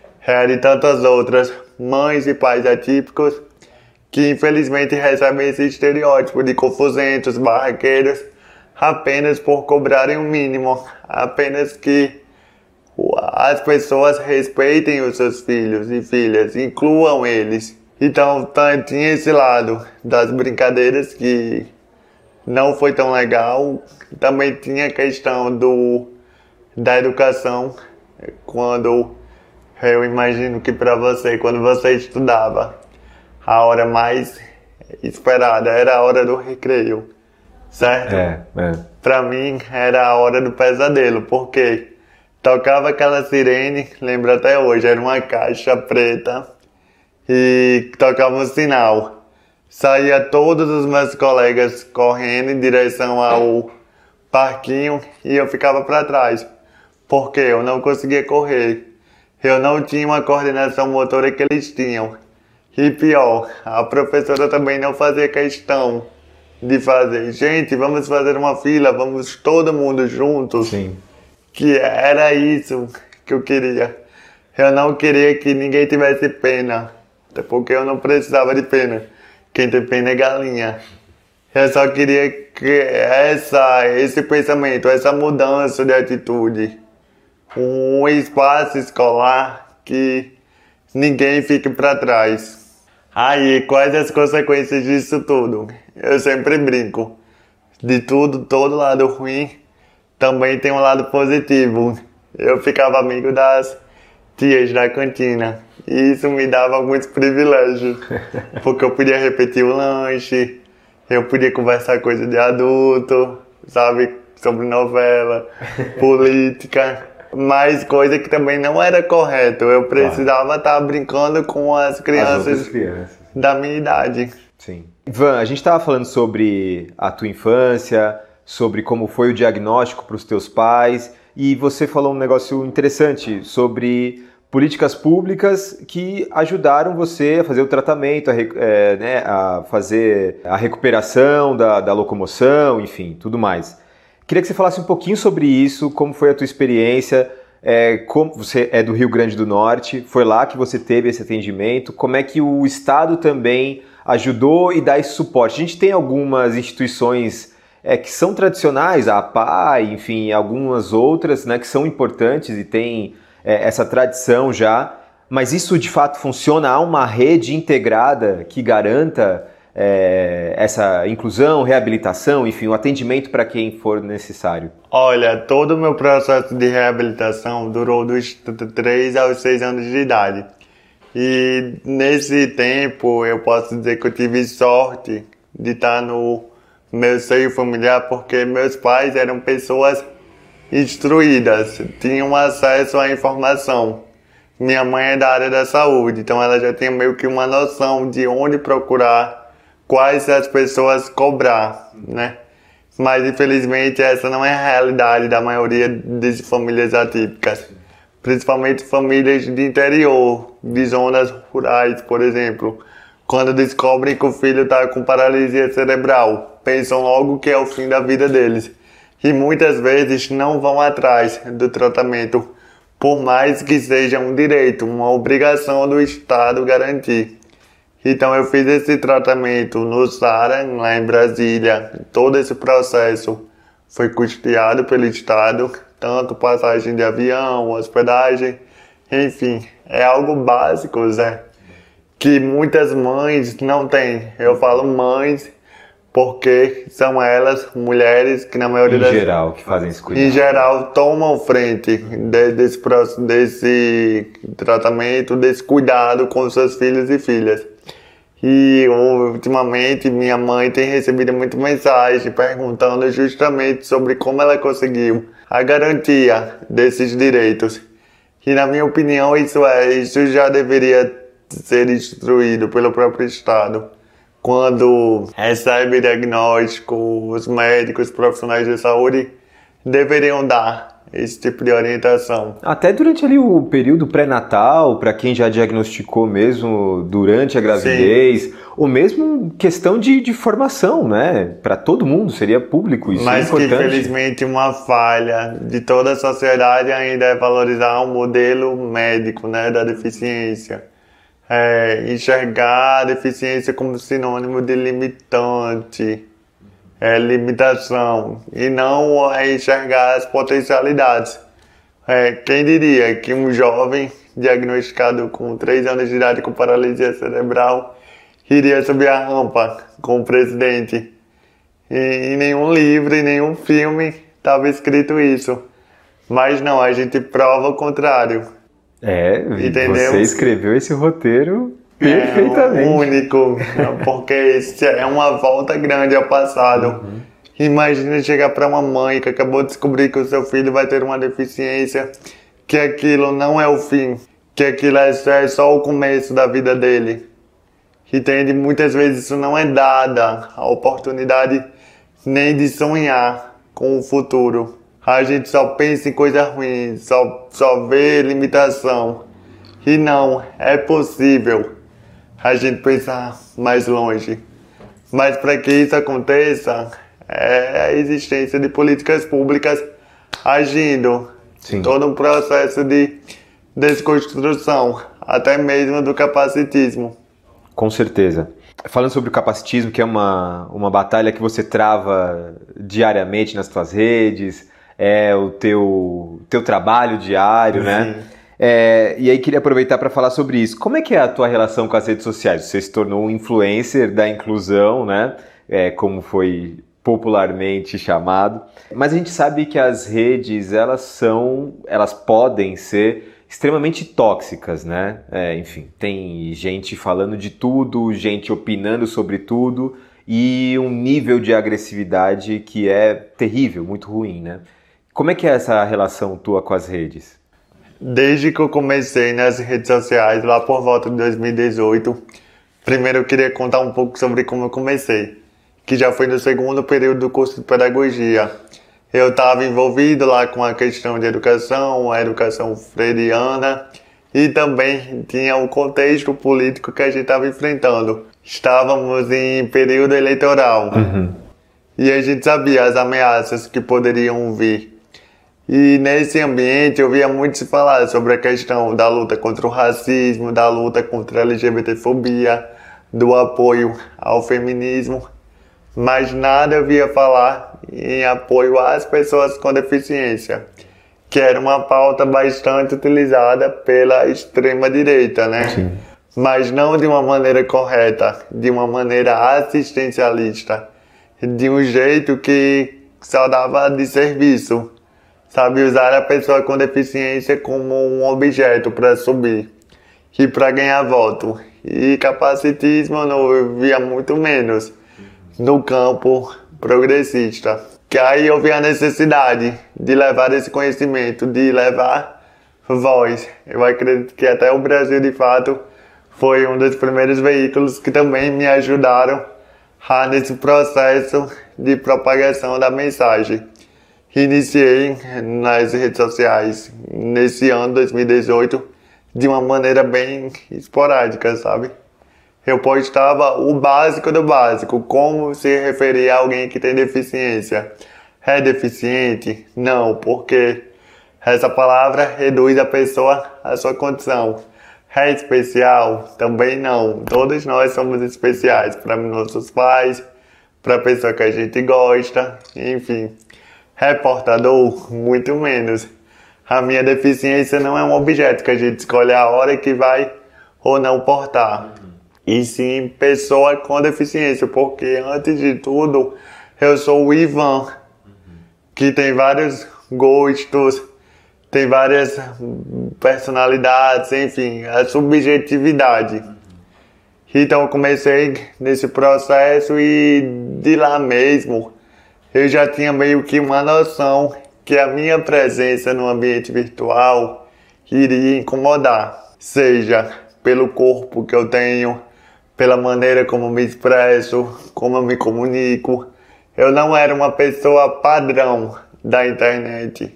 é de tantas outras mães e pais atípicos que infelizmente recebem esse estereótipo de confusentos, barraqueiros, apenas por cobrarem o mínimo, apenas que as pessoas respeitem os seus filhos e filhas, incluam eles. Então tinha esse lado das brincadeiras que não foi tão legal. Também tinha a questão do, da educação, quando eu imagino que para você, quando você estudava, a hora mais esperada era a hora do recreio, certo? É, é. Para mim era a hora do pesadelo, porque tocava aquela sirene, lembro até hoje, era uma caixa preta e tocava um sinal. Saía todos os meus colegas correndo em direção ao parquinho e eu ficava para trás, porque eu não conseguia correr. Eu não tinha uma coordenação motora que eles tinham. E pior, a professora também não fazia questão de fazer. Gente, vamos fazer uma fila, vamos todo mundo juntos. Sim. Que era isso que eu queria. Eu não queria que ninguém tivesse pena, até porque eu não precisava de pena. Quem tem pena é galinha. Eu só queria que essa, esse pensamento, essa mudança de atitude, um espaço escolar que ninguém fique para trás. Aí, quais as consequências disso tudo? Eu sempre brinco. De tudo, todo lado ruim, também tem um lado positivo. Eu ficava amigo das tias da cantina. E isso me dava alguns privilégios. Porque eu podia repetir o lanche, eu podia conversar coisa de adulto, sabe? Sobre novela, política. Mas coisa que também não era correto. Eu precisava estar claro. brincando com as crianças, as crianças da minha idade. Sim. Ivan, a gente estava falando sobre a tua infância, sobre como foi o diagnóstico para os teus pais, e você falou um negócio interessante sobre políticas públicas que ajudaram você a fazer o tratamento, a, é, né, a fazer a recuperação da, da locomoção, enfim, tudo mais. Queria que você falasse um pouquinho sobre isso, como foi a tua experiência, é, como você é do Rio Grande do Norte, foi lá que você teve esse atendimento, como é que o Estado também ajudou e dá esse suporte. A gente tem algumas instituições é, que são tradicionais, a APAE, enfim, algumas outras, né, que são importantes e tem é, essa tradição já, mas isso de fato funciona? Há uma rede integrada que garanta é, essa inclusão, reabilitação, enfim, o atendimento para quem for necessário? Olha, todo o meu processo de reabilitação durou dos três aos seis anos de idade. E nesse tempo eu posso dizer que eu tive sorte de estar no meu seio familiar, porque meus pais eram pessoas instruídas, tinham acesso à informação. Minha mãe é da área da saúde, então ela já tinha meio que uma noção de onde procurar, quais as pessoas cobrar, né? Mas infelizmente essa não é a realidade da maioria das famílias atípicas. Principalmente famílias de interior, de zonas rurais, por exemplo. Quando descobrem que o filho está com paralisia cerebral, pensam logo que é o fim da vida deles. E muitas vezes não vão atrás do tratamento, por mais que seja um direito, uma obrigação do Estado garantir. Então eu fiz esse tratamento no SARA, lá em Brasília. Todo esse processo foi custeado pelo Estado, tanto passagem de avião, hospedagem, enfim, é algo básico, Zé, que muitas mães não têm. Eu falo mães porque são elas, mulheres, que na maioria em das... geral, que fazem esse cuidado. Em geral, tomam frente de, desse, desse tratamento, desse cuidado com seus filhos e filhas. E ultimamente minha mãe tem recebido muita mensagem perguntando justamente sobre como ela conseguiu a garantia desses direitos. E na minha opinião isso, é, isso já deveria ser instruído pelo próprio Estado. Quando recebe diagnóstico, os médicos, os profissionais de saúde deveriam dar esse tipo de orientação. Até durante ali o período pré-natal, para quem já diagnosticou mesmo durante a gravidez, sim, ou mesmo questão de, de formação, né? Para todo mundo, seria público, isso Mas é importante. Mas que infelizmente uma falha de toda a sociedade ainda é valorizar o modelo médico, né, da deficiência. É, enxergar a deficiência como sinônimo de limitante, é, limitação, e não é enxergar as potencialidades. É, quem diria que um jovem diagnosticado com três anos de idade com paralisia cerebral iria subir a rampa com o presidente? E em nenhum livro, em nenhum filme estava escrito isso. Mas não, a gente prova o contrário. É, entendeu? Você escreveu esse roteiro perfeitamente. É único, porque é uma volta grande ao passado. Uhum. Imagina chegar para uma mãe que acabou de descobrir que o seu filho vai ter uma deficiência, que aquilo não é o fim, que aquilo é só o começo da vida dele. Entende? Muitas vezes isso não é dada a oportunidade nem de sonhar com o futuro. A gente só pensa em coisa ruim, só, só vê limitação. E não, é possível a gente pensar mais longe. Mas para que isso aconteça, é a existência de políticas públicas agindo. Sim. Todo um processo de desconstrução, até mesmo do capacitismo. Com certeza. Falando sobre o capacitismo, que é uma, uma batalha que você trava diariamente nas suas redes, é o teu, teu trabalho diário, né? É, e aí queria aproveitar para falar sobre isso. Como é que é a tua relação com as redes sociais? Você se tornou um influencer da inclusão, né? É, como foi popularmente chamado. Mas a gente sabe que as redes, elas são, elas podem ser extremamente tóxicas, né? É, enfim, tem gente falando de tudo, gente opinando sobre tudo e um nível de agressividade que é terrível, muito ruim, né? Como é que é essa relação tua com as redes? Desde que eu comecei nas redes sociais, lá por volta de dois mil e dezoito, primeiro eu queria contar um pouco sobre como eu comecei, que já foi no segundo período do curso de pedagogia. Eu estava envolvido lá com a questão de educação, a educação freiriana, e também tinha o contexto político que a gente estava enfrentando. Estávamos em período eleitoral, uhum. E a gente sabia as ameaças que poderiam vir. E nesse ambiente eu via muito se falar sobre a questão da luta contra o racismo, da luta contra a LGBTfobia, do apoio ao feminismo, mas nada eu via falar em apoio às pessoas com deficiência, que era uma pauta bastante utilizada pela extrema-direita, né? Sim. Mas não de uma maneira correta, de uma maneira assistencialista, de um jeito que só dava de serviço. Sabe, usar a pessoa com deficiência como um objeto para subir e para ganhar voto. E capacitismo eu via muito menos no campo progressista. Que aí eu vi a necessidade de levar esse conhecimento, de levar voz. Eu acredito que até o Brasil, de fato, foi um dos primeiros veículos que também me ajudaram a, nesse processo de propagação da mensagem. Iniciei nas redes sociais nesse ano, dois mil e dezoito, de uma maneira bem esporádica, sabe? Eu postava o básico do básico, como se referir a alguém que tem deficiência. É deficiente? Não, porque essa palavra reduz a pessoa à sua condição. É especial? Também não. Todos nós somos especiais para nossos pais, para a pessoa que a gente gosta, enfim. É portador? Muito menos. A minha deficiência não é um objeto que a gente escolhe a hora que vai ou não portar. E sim, pessoa com deficiência, porque antes de tudo, eu sou o Ivan, que tem vários gostos, tem várias personalidades, enfim, a subjetividade. Então eu comecei nesse processo e de lá mesmo eu já tinha meio que uma noção que a minha presença no ambiente virtual iria incomodar, seja pelo corpo que eu tenho, pela maneira como me expresso, como eu me comunico. Eu não era uma pessoa padrão da internet.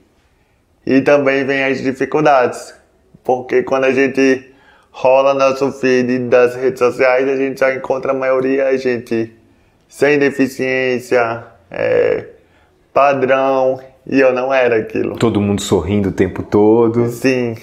E também vem as dificuldades, porque quando a gente rola nosso feed das redes sociais, a gente já encontra a maioria a gente sem deficiência, É, padrão, e eu não era aquilo. Todo mundo sorrindo o tempo todo. Sim,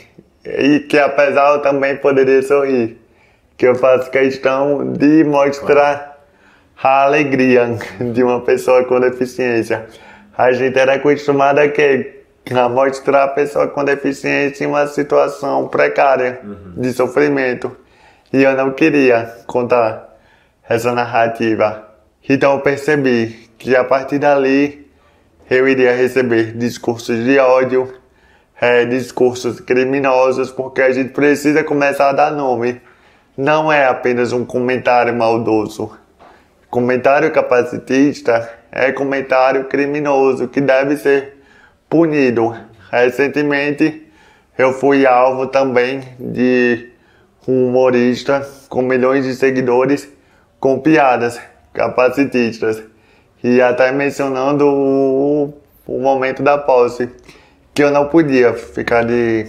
e que apesar eu também poderia sorrir, que eu faço questão de mostrar a alegria de uma pessoa com deficiência. A gente era acostumado a, que, a mostrar a pessoa com deficiência em uma situação precária, uhum. de sofrimento, e eu não queria contar essa narrativa. Então eu percebi que a partir dali eu iria receber discursos de ódio, é, discursos criminosos, porque a gente precisa começar a dar nome. Não é apenas um comentário maldoso. Comentário capacitista é comentário criminoso que deve ser punido. Recentemente eu fui alvo também de um humorista com milhões de seguidores com piadas capacitistas. E até mencionando o, o momento da posse, que eu não podia ficar de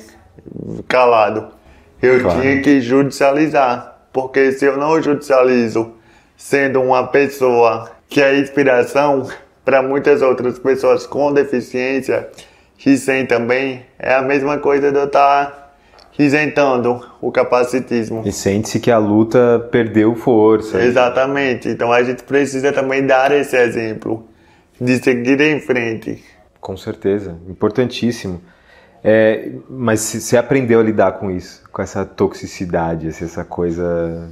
calado. Eu claro. tinha que judicializar, porque se eu não judicializo, sendo uma pessoa que é inspiração para muitas outras pessoas com deficiência, que sem também, é a mesma coisa de eu estar isentando o capacitismo. E sente-se que a luta perdeu força. Exatamente. Então a gente precisa também dar esse exemplo de seguir em frente. Com certeza. Importantíssimo. É, mas você aprendeu a lidar com isso? Com essa toxicidade, essa coisa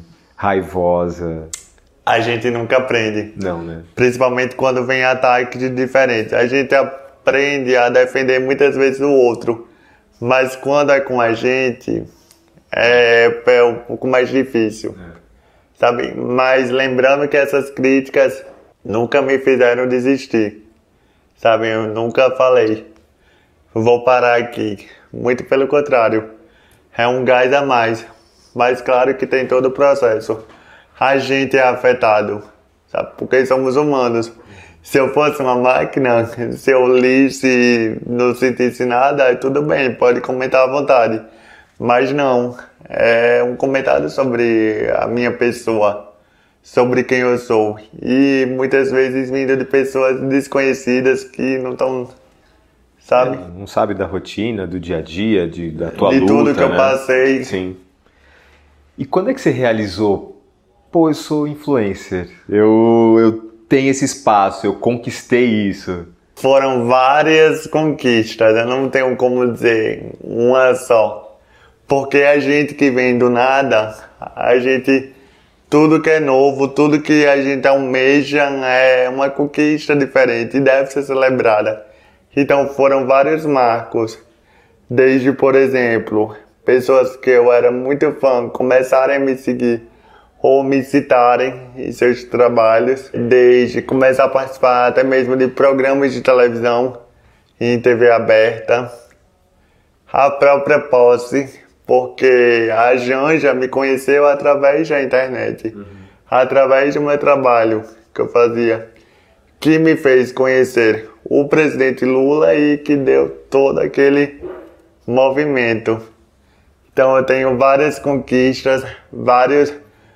raivosa? A gente nunca aprende. Não, né? Principalmente quando vem ataques diferentes. A gente aprende a defender muitas vezes o outro. Mas quando é com a gente, é, é um pouco mais difícil, é. sabe? Mas lembrando que essas críticas nunca me fizeram desistir, sabe? Eu nunca falei, vou parar aqui. Muito pelo contrário, é um gás a mais. Mas claro que tem todo o processo. A gente é afetado, sabe? Porque somos humanos. Se eu fosse uma máquina, se eu lisse e não sentisse nada, aí tudo bem, pode comentar à vontade. Mas não, é um comentário sobre a minha pessoa, sobre quem eu sou. E muitas vezes vindo de pessoas desconhecidas que não estão, sabe? É, não sabe da rotina, do dia a dia, de, da tua de luta, tudo que né? eu passei. Sim. E quando é que você realizou, pô, eu sou influencer, eu, eu tenho esse espaço, eu conquistei isso? Foram várias conquistas, eu não tenho como dizer uma só. Porque a gente que vem do nada, a gente, tudo que é novo, tudo que a gente almeja é uma conquista diferente e deve ser celebrada. Então foram vários marcos, desde, por exemplo, pessoas que eu era muito fã começarem a me seguir ou me citarem em seus trabalhos, desde começar a participar até mesmo de programas de televisão em T V aberta, a própria posse, porque a Janja me conheceu através da internet, uhum. através do meu trabalho que eu fazia, que me fez conhecer o presidente Lula e que deu todo aquele movimento. Então eu tenho várias conquistas, vários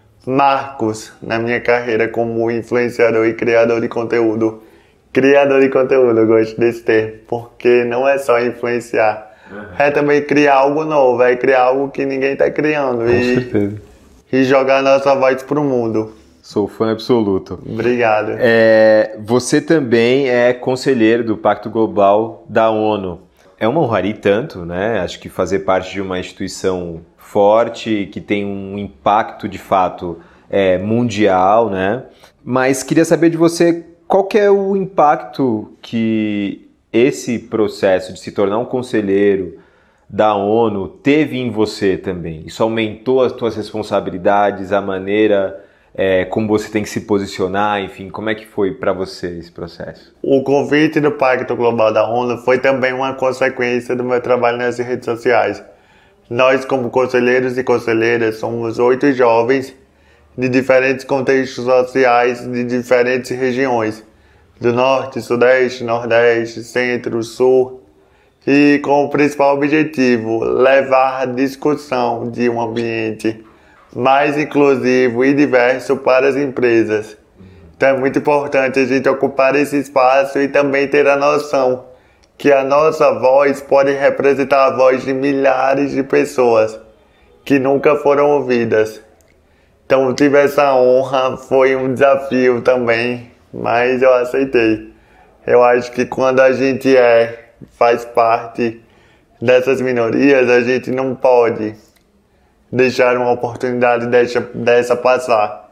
marcos na minha carreira como influenciador e criador de conteúdo. Criador de conteúdo, eu gosto desse termo, porque não é só influenciar. É também criar algo novo, é criar algo que ninguém está criando. Com e, certeza. E jogar nossa voz pro mundo. Sou fã absoluto. Obrigado. É, você também é conselheiro do Pacto Global da ONU. É uma honraria tanto, né? Acho que fazer parte de uma instituição forte, que tem um impacto de fato é, mundial, né? Mas queria saber de você qual que é o impacto que esse processo de se tornar um conselheiro da ONU teve em você também. Isso aumentou as tuas responsabilidades, a maneira é, como você tem que se posicionar, enfim, como é que foi para você esse processo? O convite do Pacto Global da ONU foi também uma consequência do meu trabalho nas redes sociais. Nós, como conselheiros e conselheiras, somos oito jovens de diferentes contextos sociais, de diferentes regiões, do Norte, Sudeste, Nordeste, Centro, Sul, e com o principal objetivo, levar a discussão de um ambiente mais inclusivo e diverso para as empresas. Então é muito importante a gente ocupar esse espaço e também ter a noção que a nossa voz pode representar a voz de milhares de pessoas que nunca foram ouvidas. Então tive essa honra, foi um desafio também, mas eu aceitei. Eu acho que quando a gente é, faz parte dessas minorias, a gente não pode deixar uma oportunidade dessa, dessa passar.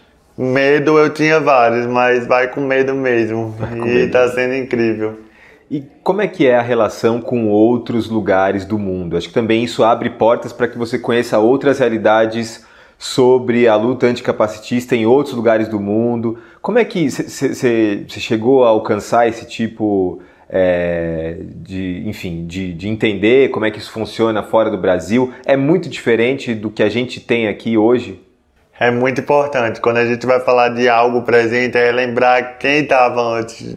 Medo eu tinha vários, mas vai com medo mesmo. Com e está sendo incrível. E como é que é a relação com outros lugares do mundo? Acho que também isso abre portas para que você conheça outras realidades sobre a luta anticapacitista em outros lugares do mundo. Como é que você chegou a alcançar esse tipo é, de, enfim, de, de entender como é que isso funciona fora do Brasil? É muito diferente do que a gente tem aqui hoje? É muito importante. Quando a gente vai falar de algo presente, é lembrar quem estava antes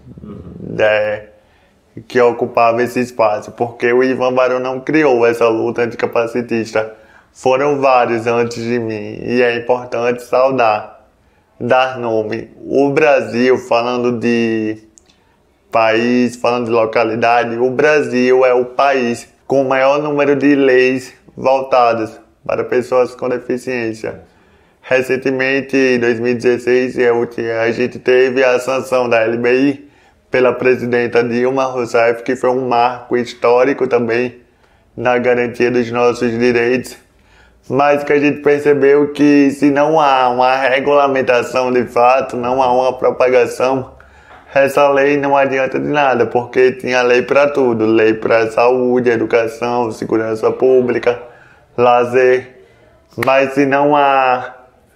né, que ocupava esse espaço. Porque o Ivan Barão não criou essa luta anticapacitista. Foram vários antes de mim e é importante saudar, dar nome. O Brasil, falando de país, falando de localidade, o Brasil é o país com o maior número de leis voltadas para pessoas com deficiência. Recentemente, em dois mil e dezesseis, a gente teve a sanção da L B I pela presidenta Dilma Rousseff, que foi um marco histórico também na garantia dos nossos direitos. Mas que a gente percebeu que se não há uma regulamentação de fato, não há uma propagação, essa lei não adianta de nada, porque tinha lei para tudo, lei para saúde, educação, segurança pública, lazer. Mas se não há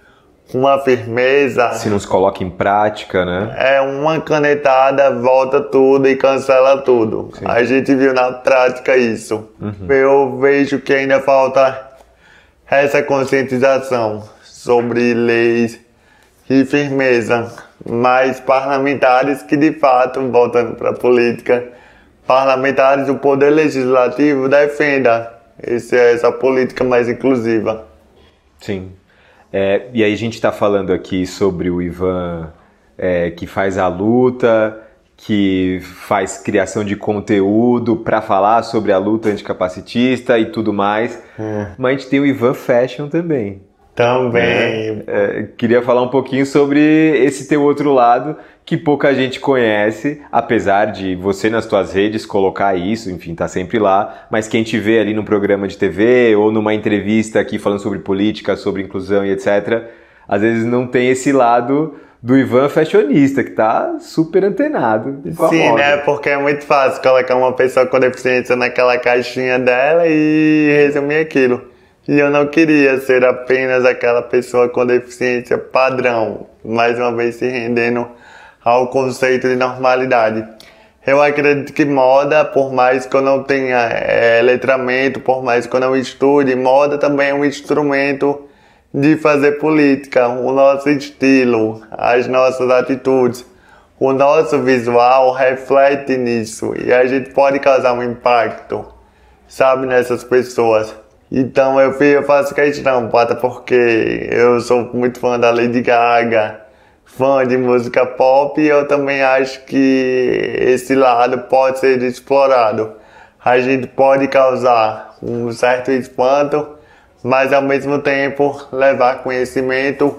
uma firmeza. Se não se coloca em prática, né? É uma canetada, volta tudo e cancela tudo. Sim. A gente viu na prática isso. Uhum. Eu vejo que ainda falta essa conscientização sobre leis e firmeza. Mas parlamentares que, de fato, voltando para a política, parlamentares do Poder Legislativo defenda esse, essa política mais inclusiva. Sim. É, e aí a gente está falando aqui sobre o Ivan é, que faz a luta, que faz criação de conteúdo para falar sobre a luta anticapacitista e tudo mais. Hum. Mas a gente tem o Ivan Fashion também. Também. É, é, queria falar um pouquinho sobre esse teu outro lado que pouca gente conhece, apesar de você nas tuas redes colocar isso, enfim, tá sempre lá, mas quem te vê ali num programa de T V ou numa entrevista aqui falando sobre política, sobre inclusão e etcétera, às vezes não tem esse lado do Ivan fashionista, que tá super antenado. Sim, né? Porque é muito fácil colocar uma pessoa com deficiência naquela caixinha dela e resumir aquilo. E eu não queria ser apenas aquela pessoa com deficiência padrão, mais uma vez se rendendo ao conceito de normalidade. Eu acredito que moda, por mais que eu não tenha é, letramento, por mais que eu não estude, moda também é um instrumento de fazer política, o nosso estilo, as nossas atitudes, o nosso visual reflete nisso e a gente pode causar um impacto, sabe, nessas pessoas. Então eu, eu faço questão, Pata, porque eu sou muito fã da Lady Gaga, fã de música pop, e eu também acho que esse lado pode ser explorado. A gente pode causar um certo espanto, mas ao mesmo tempo levar conhecimento,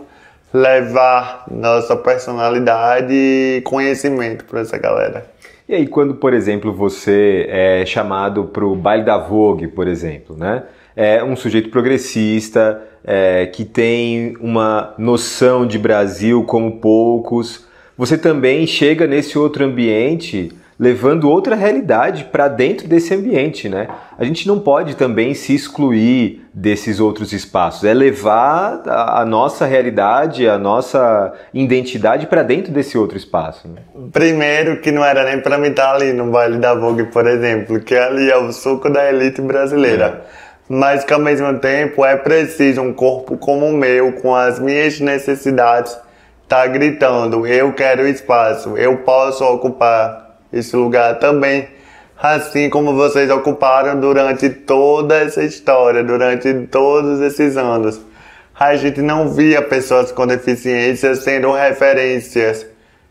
levar nossa personalidade e conhecimento para essa galera. E aí quando, por exemplo, você é chamado para o baile da Vogue, por exemplo, né? É um sujeito progressista, é, que tem uma noção de Brasil como poucos. Você também chega nesse outro ambiente levando outra realidade para dentro desse ambiente, né? A gente não pode também se excluir desses outros espaços. É levar a nossa realidade, a nossa identidade para dentro desse outro espaço, né? Primeiro que não era nem para mim estar ali no baile da Vogue, por exemplo, que ali é o suco da elite brasileira. É. Mas que ao mesmo tempo é preciso um corpo como o meu, com as minhas necessidades, tá gritando, eu quero espaço, eu posso ocupar esse lugar também, assim como vocês ocuparam durante toda essa história, durante todos esses anos. A gente não via pessoas com deficiência sendo referências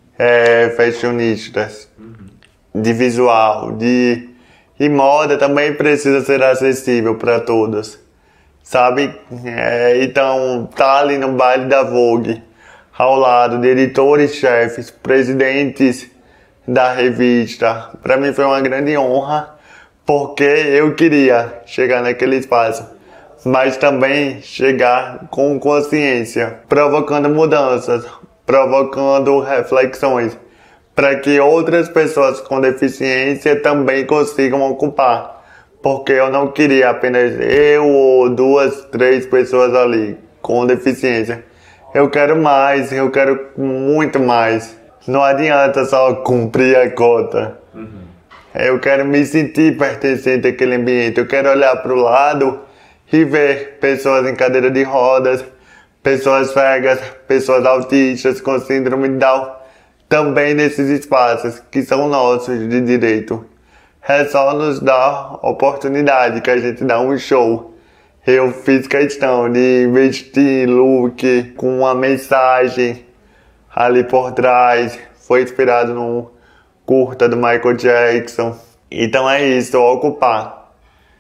é, fashionistas, uhum. de visual, de... E moda também precisa ser acessível para todos, sabe? É, então, tá ali no baile da Vogue, ao lado de editores-chefes, presidentes da revista. Para mim foi uma grande honra, porque eu queria chegar naquele espaço, mas também chegar com consciência, provocando mudanças, provocando reflexões, para que outras pessoas com deficiência também consigam ocupar. Porque eu não queria apenas eu ou duas, três pessoas ali com deficiência. Eu quero mais, eu quero muito mais. Não adianta só cumprir a cota. Uhum. Eu quero me sentir pertencente àquele ambiente. Eu quero olhar para o lado e ver pessoas em cadeira de rodas, pessoas cegas, pessoas autistas com síndrome de Down, também nesses espaços que são nossos de direito. É só nos dar oportunidade que a gente dá um show. Eu fiz questão de vestir look com uma mensagem ali por trás. Foi inspirado num curta do Michael Jackson. Então é isso, ocupar.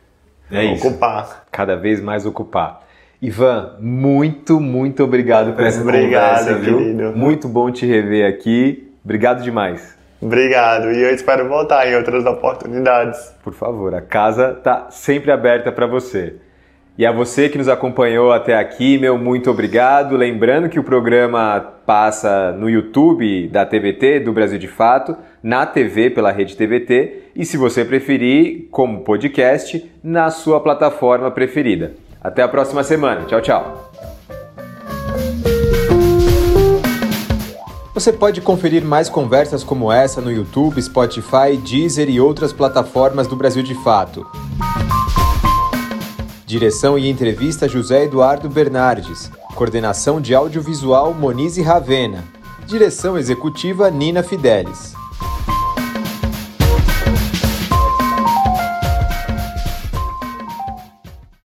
É isso. Ocupar. Cada vez mais ocupar. Ivan, muito, muito obrigado por essa obrigado, conversa, viu? Querido. Muito bom te rever aqui. Obrigado demais. Obrigado. E eu espero voltar em outras oportunidades. Por favor, a casa está sempre aberta para você. E a você que nos acompanhou até aqui, meu muito obrigado. Lembrando que o programa passa no YouTube da T V T, do Brasil de Fato, na T V pela Rede T V T e, se você preferir, como podcast, na sua plataforma preferida. Até a próxima semana. Tchau, tchau. Você pode conferir mais conversas como essa no YouTube, Spotify, Deezer e outras plataformas do Brasil de Fato. Direção e entrevista José Eduardo Bernardes. Coordenação de audiovisual Monize Ravena. Direção executiva Nina Fidelis.